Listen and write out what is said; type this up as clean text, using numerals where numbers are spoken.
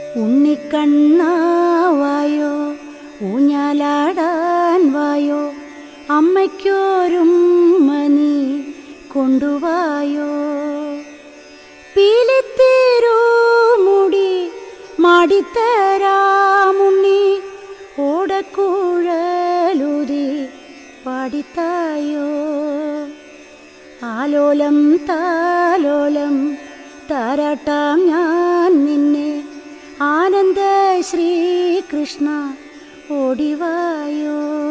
ഉണ്ണിക്കണ്ണാവായോ, ഊഞ്ഞാലാടാൻ വായോ, അമ്മയ്ക്കോരും മനി കൊണ്ടുവായോ. പീലിത്തേരൂമുടി മാടിത്തരാമുണ്ണി, ഓടക്കുഴലൂതി പാടിത്തായോ. ആലോലം താലോലം താരാട്ടാം ഞാൻ നിന്നെ, ആനന്ദ ശ്രീകൃഷ്ണ ഓടിവായോ.